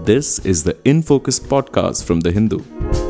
This is the In Focus podcast from The Hindu.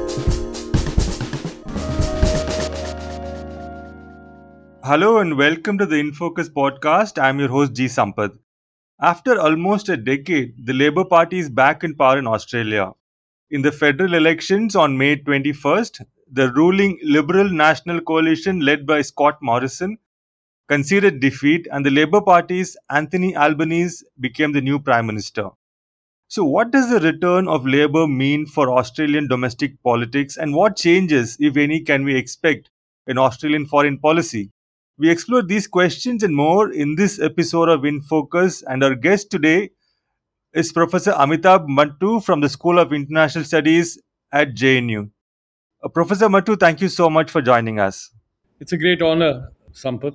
Hello and welcome to the InFocus podcast. I'm your host G. Sampath. After almost a decade, the Labour Party is back in power in Australia. In the federal elections on May 21st, the ruling Liberal National Coalition led by Scott Morrison conceded defeat and the Labour Party's Anthony Albanese became the new Prime Minister. So, what does the return of Labour mean for Australian domestic politics, and what changes, if any, can we expect in Australian foreign policy? We explore these questions and more in this episode of In Focus, and our guest today is Professor Amitabh Mattu from the School of International Studies at JNU. Professor Mattu, thank you so much for joining us. It's a great honor, Sampath.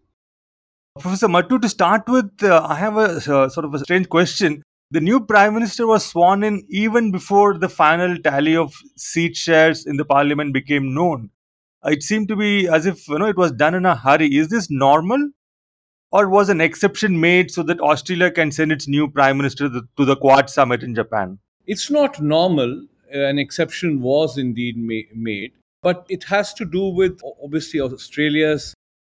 Professor Mattu, to start with, I have a sort of a strange question. The new Prime Minister was sworn in even before the final tally of seat shares in the Parliament became known. It seemed to be as if it was done in a hurry. Is this normal, or was an exception made so that Australia can send its new Prime Minister to the Quad Summit in Japan? It's not normal. An exception was indeed made, but it has to do with obviously Australia's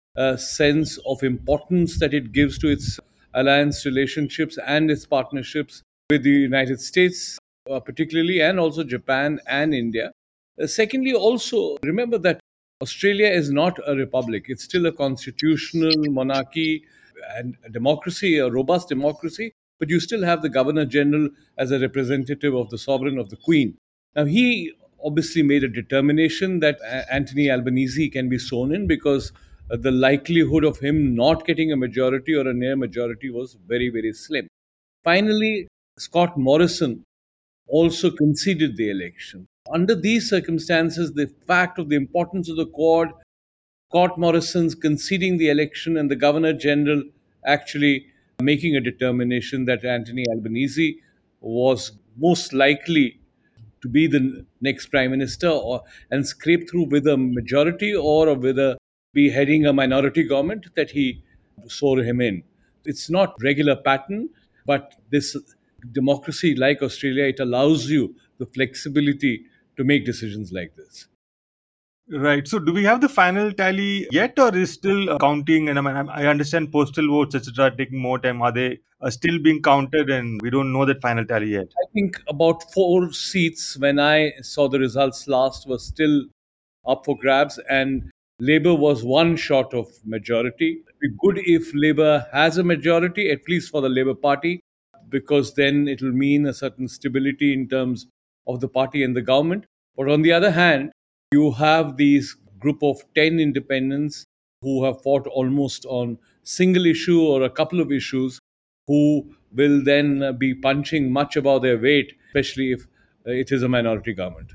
sense of importance that it gives to its alliance relationships and its partnerships with the United States, particularly, and also Japan and India. Secondly, also remember that Australia is not a republic, it's still a constitutional monarchy and a democracy, a robust democracy, but you still have the Governor General as a representative of the sovereign, of the Queen. Now, he obviously made a determination that Anthony Albanese can be sworn in because the likelihood of him not getting a majority or a near majority was very, very slim. Finally, Scott Morrison also conceded the election. Under these circumstances, the fact of the importance of the Quad, Scott Morrison's conceding the election, and the Governor General actually making a determination that Anthony Albanese was most likely to be the next Prime Minister and scrape through with a majority or with a be heading a minority government, that he swore him in. It's not regular pattern, but this democracy like Australia, it allows you the flexibility to make decisions like this. Right. So, do we have the final tally yet, or is still counting? And I understand postal votes, etc., are taking more time. Are they still being counted, and we don't know that final tally yet? I think about 4 seats when I saw the results last were still up for grabs, and Labour was one short of majority. It'd be good if Labour has a majority, at least for the Labour Party, because then it will mean a certain stability in terms of the party and the government. But on the other hand, you have these group of 10 independents who have fought almost on single issue or a couple of issues, who will then be punching much above their weight, especially if it is a minority government.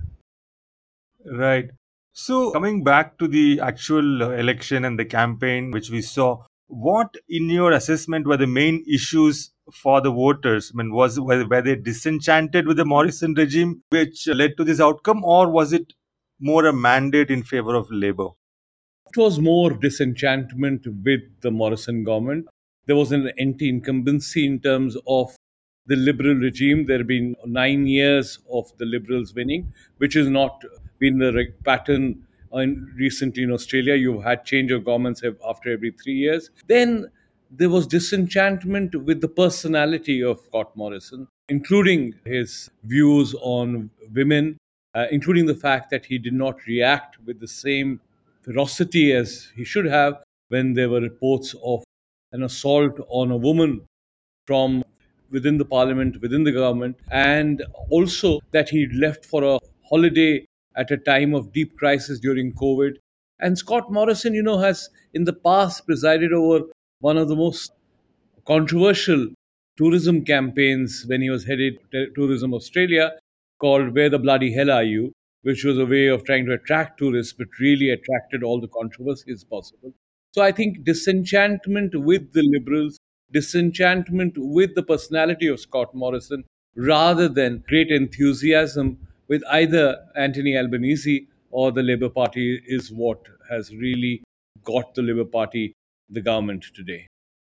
Right. So, coming back to the actual election and the campaign which we saw, what, in your assessment, were the main issues for the voters? I mean, were they disenchanted with the Morrison regime, which led to this outcome, or was it more a mandate in favor of Labour? It was more disenchantment with the Morrison government. There was an anti incumbency in terms of the Liberal regime. There have been 9 years of the Liberals winning, which has not been the pattern recently in Australia. You've had change of governments after every 3 years. Then there was disenchantment with the personality of Scott Morrison, including his views on women, including the fact that he did not react with the same ferocity as he should have when there were reports of an assault on a woman from within the parliament, within the government, and also that he left for a holiday at a time of deep crisis during COVID. And Scott Morrison, has in the past presided over one of the most controversial tourism campaigns when he was headed Tourism Australia, called Where the Bloody Hell Are You, which was a way of trying to attract tourists but really attracted all the controversies possible. So I think disenchantment with the Liberals, disenchantment with the personality of Scott Morrison, rather than great enthusiasm with either Anthony Albanese or the Labour Party, is what has really got the Labour Party the government today.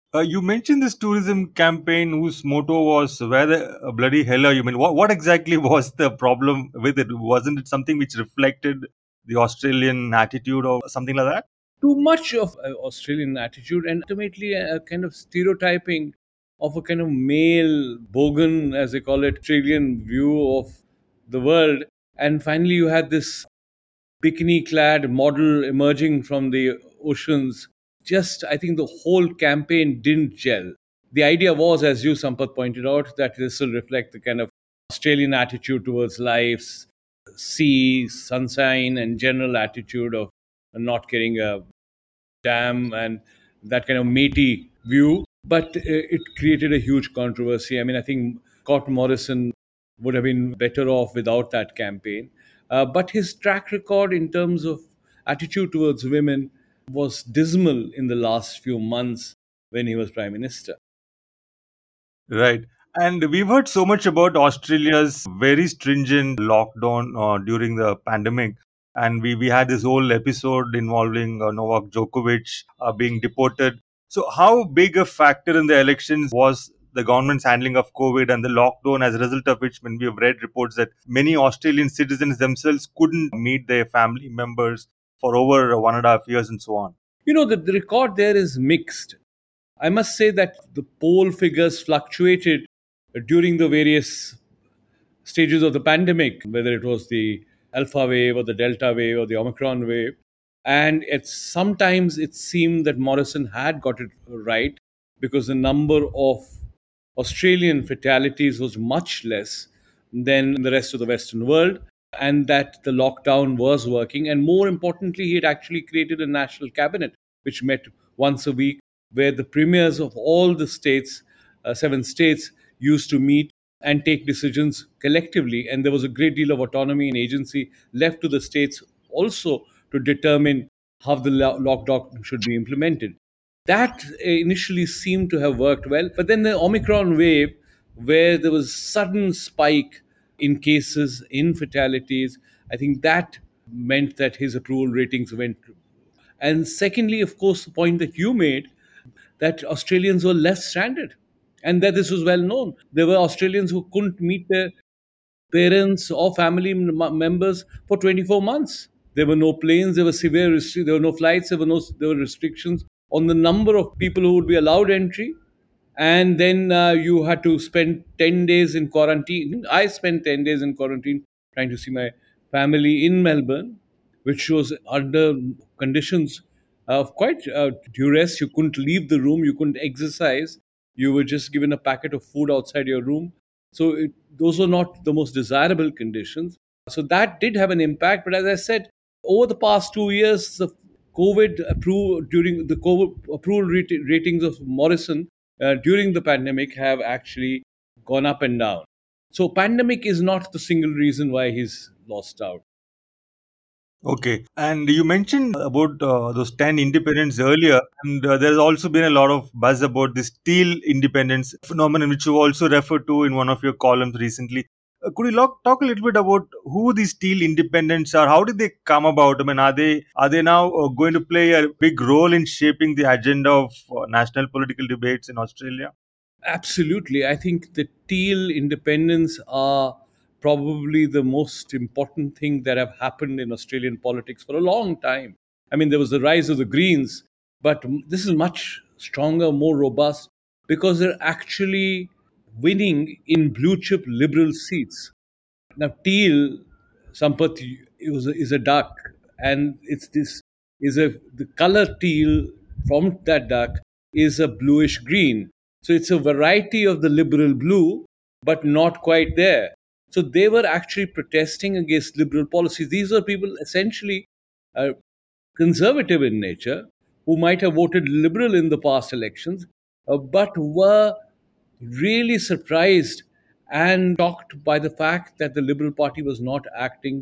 You mentioned this tourism campaign whose motto was "Where the bloody hell are you?" I mean, what exactly was the problem with it? Wasn't it something which reflected the Australian attitude or something like that? Too much of Australian attitude and ultimately a kind of stereotyping of a kind of male bogan, as they call it, Australian view of the world. And finally, you had this bikini clad model emerging from the oceans. Just, I think the whole campaign didn't gel. The idea was, as you, Sampath, pointed out, that this will reflect the kind of Australian attitude towards life, sea, sunshine, and general attitude of not caring a damn and that kind of matey view. But it created a huge controversy. I mean, I think Scott Morrison would have been better off without that campaign. But his track record in terms of attitude towards women was dismal in the last few months when he was Prime Minister. Right. And we've heard so much about Australia's very stringent lockdown during the pandemic. And we had this whole episode involving Novak Djokovic being deported. So, how big a factor in the elections was the government's handling of COVID and the lockdown, as a result of which, when we have read reports that many Australian citizens themselves couldn't meet their family members for over 1.5 years and so on? You know, the record there is mixed. I must say that the poll figures fluctuated during the various stages of the pandemic, whether it was the alpha wave or the delta wave or the omicron wave. And sometimes it seemed that Morrison had got it right because the number of Australian fatalities was much less than in the rest of the Western world, and that the lockdown was working. And more importantly, he had actually created a national cabinet which met once a week, where the premiers of all the states, 7 states, used to meet and take decisions collectively. And there was a great deal of autonomy and agency left to the states also to determine how the lockdown should be implemented. That initially seemed to have worked well, but then the Omicron wave, where there was sudden spike in cases, in fatalities, I think that meant that his approval ratings went. And secondly, of course, the point that you made, that Australians were left stranded, and that this was well known. There were Australians who couldn't meet their parents or family members for 24 months. There were no planes, there were there were no flights, there were restrictions on the number of people who would be allowed entry. And then you had to spend 10 days in quarantine. I spent 10 days in quarantine trying to see my family in Melbourne, which was under conditions of quite duress. You couldn't leave the room, you couldn't exercise, you were just given a packet of food outside your room. So those were not the most desirable conditions. So that did have an impact. But as I said, over the past 2 years, the COVID approval ratings of Morrison during the pandemic have actually gone up and down. So pandemic is not the single reason why he's lost out. Okay. And you mentioned about those 10 independents earlier, and there's also been a lot of buzz about the steel independence phenomenon, which you also referred to in one of your columns recently. Could you talk a little bit about who these steel independents are? How did they come about? I mean, are they now going to play a big role in shaping the agenda of national political debates in Australia? Absolutely. I think the Teal independence are probably the most important thing that have happened in Australian politics for a long time. I mean, there was the rise of the Greens, but this is much stronger, more robust because they're actually winning in blue chip liberal seats. Now, teal, Sampath, is a duck, and it's this is a the color teal from that duck is a bluish green. So it's a variety of the liberal blue, but not quite there. So they were actually protesting against liberal policies. These are people essentially uh, conservative in nature who might have voted liberal in the past elections, but were really surprised and shocked by the fact that the Liberal Party was not acting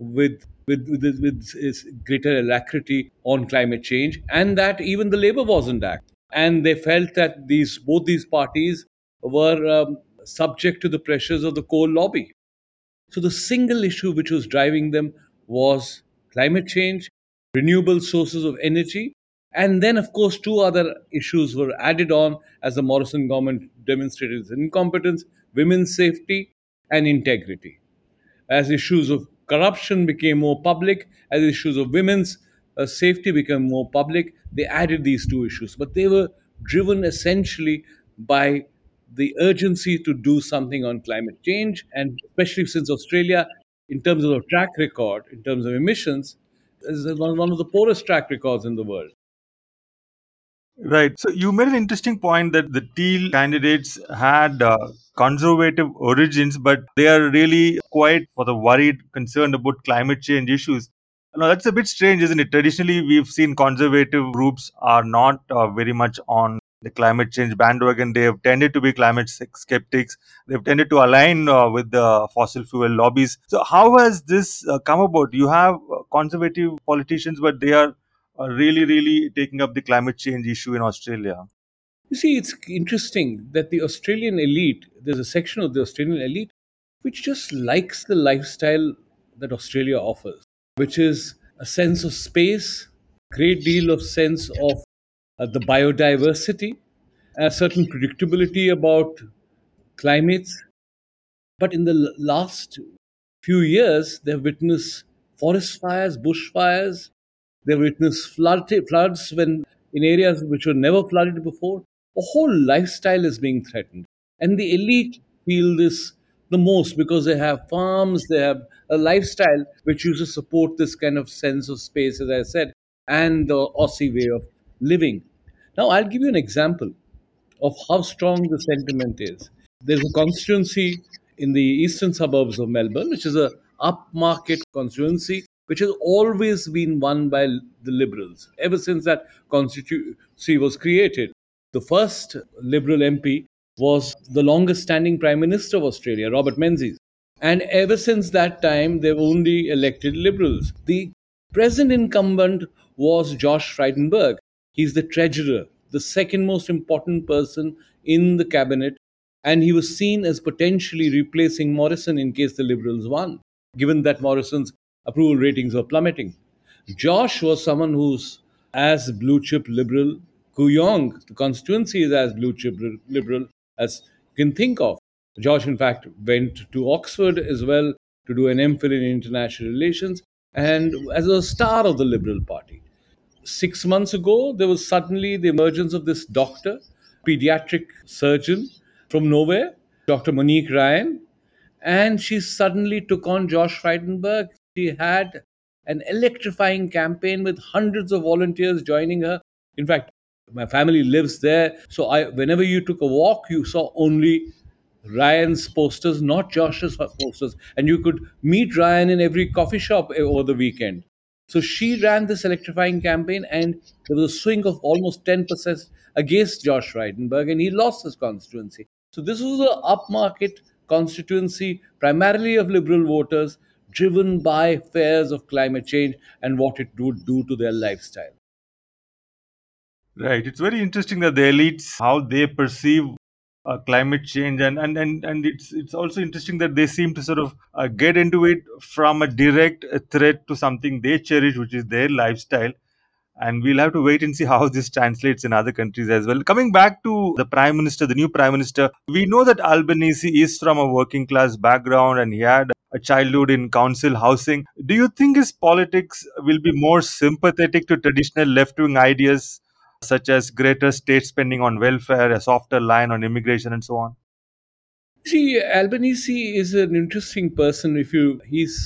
with greater alacrity on climate change, and that even the Labour wasn't acting. And they felt that both these parties were subject to the pressures of the coal lobby. So the single issue which was driving them was climate change, renewable sources of energy, And then, of course, two other issues were added on as the Morrison government demonstrated its incompetence: women's safety and integrity. As issues of corruption became more public, as issues of women's safety became more public, they added these two issues. But they were driven essentially by the urgency to do something on climate change, and especially since Australia, in terms of a track record, in terms of emissions, is one of the poorest track records in the world. Right. So you made an interesting point that the Teal candidates had conservative origins, but they are really quite for the worried, concerned about climate change issues. Now that's a bit strange, isn't it? Traditionally, we've seen conservative groups are not very much on the climate change bandwagon. They have tended to be climate skeptics. They've tended to align with the fossil fuel lobbies. So how has this come about? You have conservative politicians, but they are really, really taking up the climate change issue in Australia. You see, it's interesting that the Australian elite, there's a section of the Australian elite which just likes the lifestyle that Australia offers, which is a sense of space, great deal of sense of the biodiversity, a certain predictability about climates. But in the last few years, they've witnessed forest fires, bushfires. They've witnessed floods when in areas which were never flooded before. A whole lifestyle is being threatened, and the elite feel this the most because they have farms, they have a lifestyle which used to support this kind of sense of space, as I said, and the Aussie way of living. Now, I'll give you an example of how strong the sentiment is. There's a constituency in the eastern suburbs of Melbourne, which is a upmarket constituency, which has always been won by the Liberals ever since that constituency was created. The first Liberal MP was the longest standing Prime Minister of Australia, Robert Menzies. And ever since that time, they've only elected Liberals. The present incumbent was Josh Frydenberg. He's the treasurer, the second most important person in the cabinet, and he was seen as potentially replacing Morrison in case the Liberals won, given that Morrison's approval ratings were plummeting. Josh was someone who's as blue chip liberal. Kooyong, the constituency, is as blue chip liberal as you can think of. Josh, in fact, went to Oxford as well to do an MPhil in international relations and as a star of the Liberal Party. 6 months ago, there was suddenly the emergence of this doctor, pediatric surgeon from nowhere, Dr. Monique Ryan, and she suddenly took on Josh Frydenberg. She had an electrifying campaign with hundreds of volunteers joining her. In fact, my family lives there, so whenever you took a walk, you saw only Ryan's posters, not Josh's posters, and you could meet Ryan in every coffee shop over the weekend. So she ran this electrifying campaign, and there was a swing of almost 10% against Josh Frydenberg, and he lost his constituency. So this was an upmarket constituency, primarily of Liberal voters, driven by fears of climate change and what it would do to their lifestyle. Right. It's very interesting that the elites how they perceive climate change, and it's also interesting that they seem to sort of get into it from a direct threat to something they cherish, which is their lifestyle. And we'll have to wait and see how this translates in other countries as well. Coming back to the prime minister, the new prime minister, we know that Albanese is from a working class background and he had a childhood in council housing. Do you think his politics will be more sympathetic to traditional left wing ideas such as greater state spending on welfare, a softer line on immigration, and so on? See, Albanese is an interesting person. If you,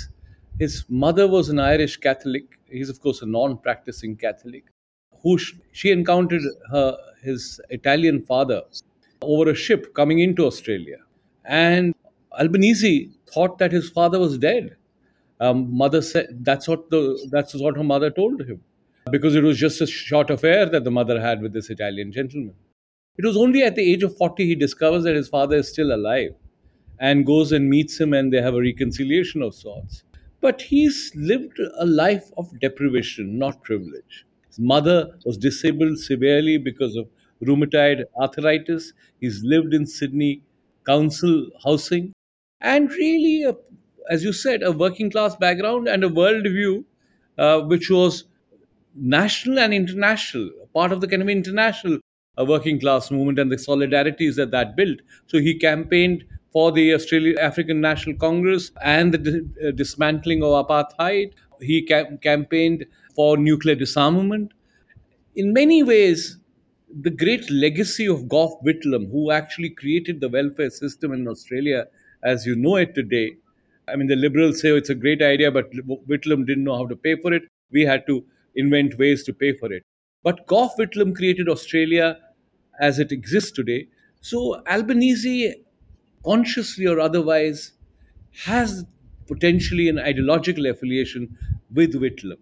his mother was an Irish Catholic. He's of course a non-practicing Catholic. She encountered his Italian father over a ship coming into Australia, and Albanese thought that his father was dead. Mother said that's what her mother told him, because it was just a short affair that the mother had with this Italian gentleman. It was only at the age of 40 he discovers that his father is still alive and goes and meets him, and they have a reconciliation of sorts. But he's lived a life of deprivation, not privilege. His mother was disabled severely because of rheumatoid arthritis. He's lived in Sydney council housing, and really, as you said, a working class background and a worldview which was national and international, part of the kind of international working class movement and the solidarities that that built. So he campaigned for the Australian African National Congress and the dismantling of apartheid. He campaigned for nuclear disarmament. In many ways, the great legacy of Gough Whitlam, who actually created the welfare system in Australia as you know it today. I mean, the liberals say it's a great idea, but Whitlam didn't know how to pay for it. We had to invent ways to pay for it. But Gough Whitlam created Australia as it exists today. So Albanese, consciously or otherwise, has potentially an ideological affiliation with Whitlam.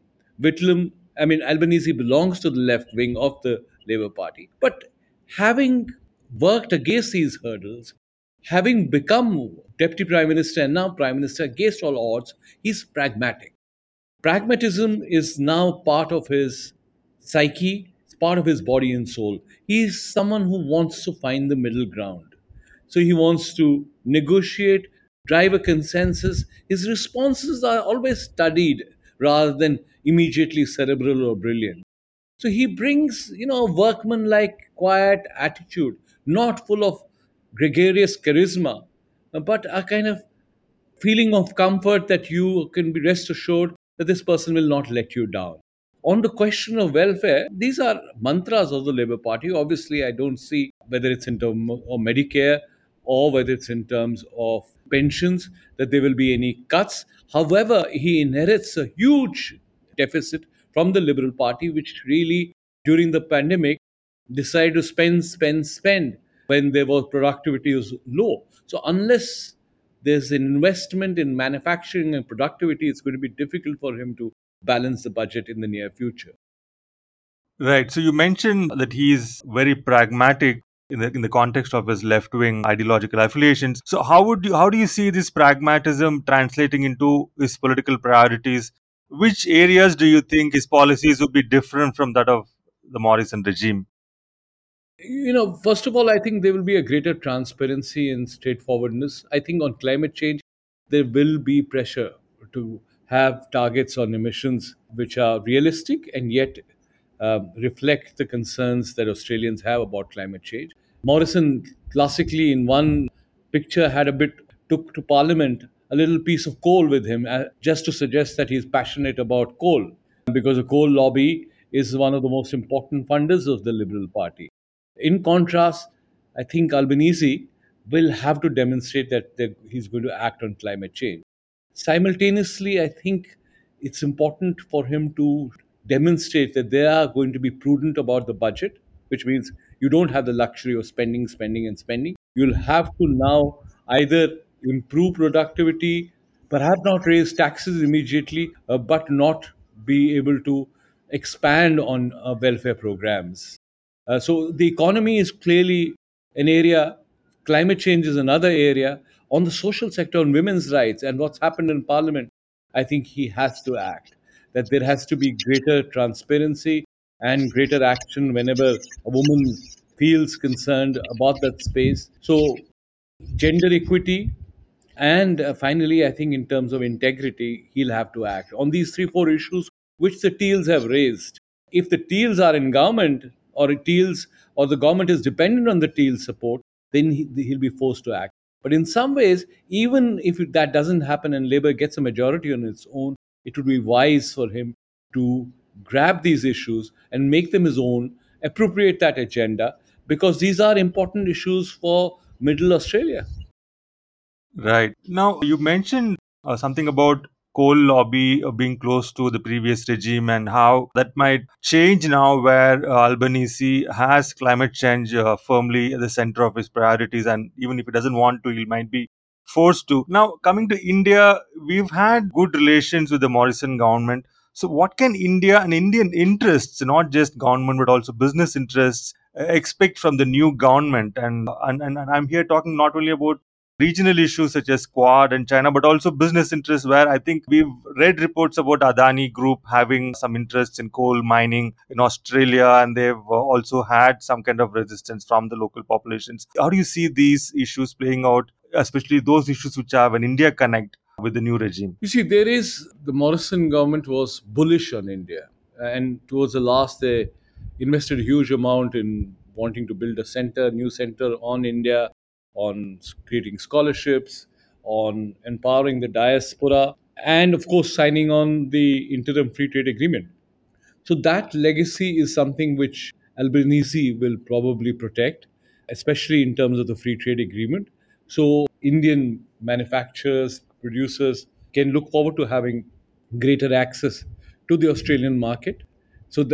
Albanese belongs to the left wing of the Labour Party. But having worked against these hurdles, having become Deputy Prime Minister and now Prime Minister against all odds, he's pragmatic. Pragmatism is now part of his psyche, it's part of his body and soul. He's someone who wants to find the middle ground. So he wants to negotiate, drive a consensus. His responses are always studied rather than immediately cerebral or brilliant. So he brings, a workman-like, quiet attitude, not full of gregarious charisma, but a kind of feeling of comfort that you can be rest assured that this person will not let you down. On the question of welfare, these are mantras of the Labour Party. Obviously, I don't see whether it's in terms of Medicare or whether it's in terms of pensions that there will be any cuts. However, he inherits a huge deficit from the Liberal Party, which really, during the pandemic, decided to spend, spend, spend when there was productivity was low. So unless there's an investment in manufacturing and productivity, it's going to be difficult for him to balance the budget in the near future. Right. So you mentioned that he's very pragmatic in the context of his left wing ideological affiliations. So how do you see this pragmatism translating into his political priorities? Which areas do you think his policies would be different from that of the Morrison regime? First of all, I think there will be a greater transparency and straightforwardness. I think on climate change, there will be pressure to have targets on emissions which are realistic and yet reflect the concerns that Australians have about climate change. Morrison, classically, in one picture, took to Parliament a little piece of coal with him, just to suggest that he's passionate about coal, because the coal lobby is one of the most important funders of the Liberal Party. In contrast, I think Albanese will have to demonstrate that he's going to act on climate change. Simultaneously, I think it's important for him to demonstrate that they are going to be prudent about the budget, which means you don't have the luxury of spending, spending, and spending. You'll have to now either improve productivity, perhaps not raise taxes immediately, but not be able to expand on welfare programs. So the economy is clearly an area, climate change is another area. On the social sector, on women's rights, and what's happened in Parliament, I think he has to act. That there has to be greater transparency and greater action whenever a woman feels concerned about that space. So gender equity, and finally, I think in terms of integrity, he'll have to act on these three, four issues which the Teals have raised. If the Teals are in government, or Teals or the government is dependent on the Teals support, then he'll be forced to act. But in some ways, even if that doesn't happen and Labour gets a majority on its own, it would be wise for him to grab these issues and make them his own, appropriate that agenda, because these are important issues for Middle Australia. Right. Now, you mentioned something about coal lobby being close to the previous regime and how that might change now where Albanese has climate change firmly at the center of his priorities. And even if he doesn't want to, he might be forced to. Now, coming to India, we've had good relations with the Morrison government. So, what can India and Indian interests, not just government but also business interests, expect from the new government? And I'm here talking not only about regional issues such as Quad and China, but also business interests where I think we've read reports about Adani Group having some interests in coal mining in Australia, and they've also had some kind of resistance from the local populations. How do you see these issues playing out, especially those issues which have an India connect with the new regime? You see, the Morrison government was bullish on India. and towards the last, they invested a huge amount in wanting to build a new center on India, on creating scholarships, on empowering the diaspora, and of course, signing on the interim free trade agreement. So that legacy is something which Albanese will probably protect, especially in terms of the free trade agreement. So Indian manufacturers, producers can look forward to having greater access to the Australian market. So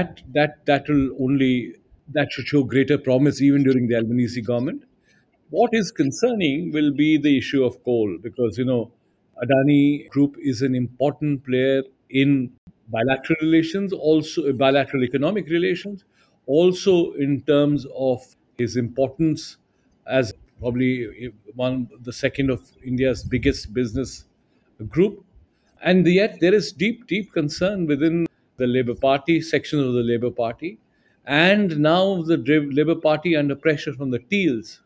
that should show greater promise even during the Albanese government. What is concerning will be the issue of coal, because Adani Group is an important player in bilateral relations, also bilateral economic relations, also in terms of his importance as probably the second of India's biggest business group. And yet there is deep concern within the Labour Party, sections of the Labour Party, and now the Labour Party under pressure from the Teals,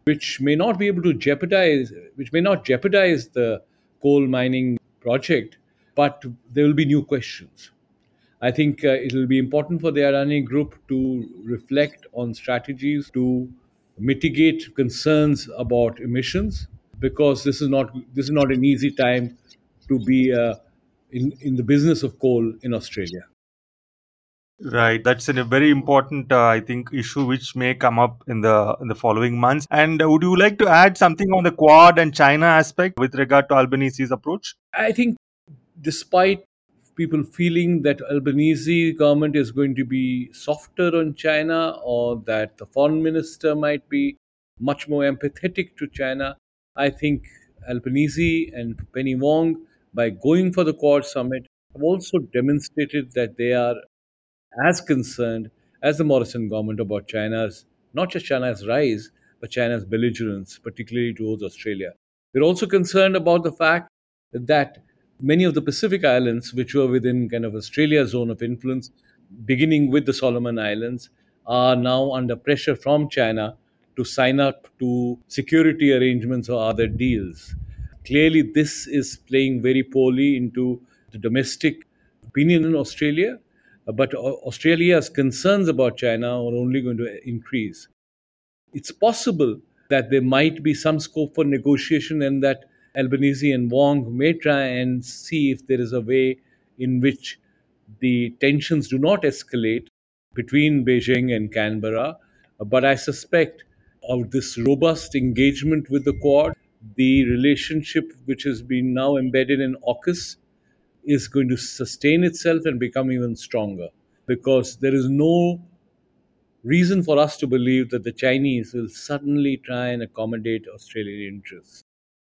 which may not jeopardize the coal mining project, but there will be new questions. I think it will be important for the Adani Group to reflect on strategies to mitigate concerns about emissions, because this is not an easy time to be in the business of coal in Australia. Right, that's a very important, I think, issue which may come up in the following months. And would you like to add something on the Quad and China aspect with regard to Albanese's approach? I think despite people feeling that Albanese government is going to be softer on China, or that the foreign minister might be much more empathetic to China, I think Albanese and Penny Wong, by going for the Quad summit, have also demonstrated that they are as concerned as the Morrison government about not just China's rise, but China's belligerence, particularly towards Australia. They're also concerned about the fact that many of the Pacific Islands, which were within kind of Australia's zone of influence, beginning with the Solomon Islands, are now under pressure from China to sign up to security arrangements or other deals. Clearly, this is playing very poorly into the domestic opinion in Australia, but Australia's concerns about China are only going to increase. It's possible that there might be some scope for negotiation, and that Albanese and Wong may try and see if there is a way in which the tensions do not escalate between Beijing and Canberra. But I suspect of this robust engagement with the Quad, the relationship which has been now embedded in AUKUS is going to sustain itself and become even stronger, because there is no reason for us to believe that the Chinese will suddenly try and accommodate Australian interests.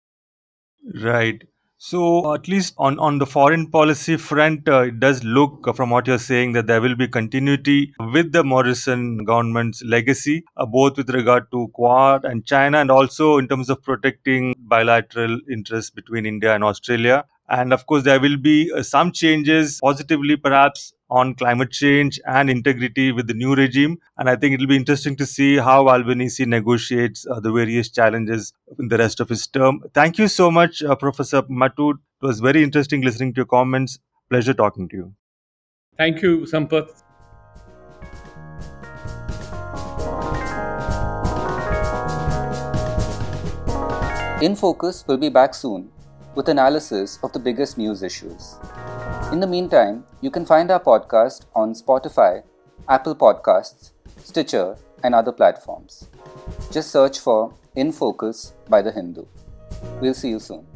Right. So, at least on the foreign policy front, it does look from what you're saying that there will be continuity with the Morrison government's legacy, both with regard to Quad and China, and also in terms of protecting bilateral interests between India and Australia. And of course, there will be some changes, positively perhaps, on climate change and integrity with the new regime. And I think it will be interesting to see how Albanese negotiates the various challenges in the rest of his term. Thank you so much, Professor Matud. It was very interesting listening to your comments. Pleasure talking to you. Thank you, Sampath. In Focus will be back soon with analysis of the biggest news issues. In the meantime, you can find our podcast on Spotify, Apple Podcasts, Stitcher, and other platforms. Just search for In Focus by The Hindu. We'll see you soon.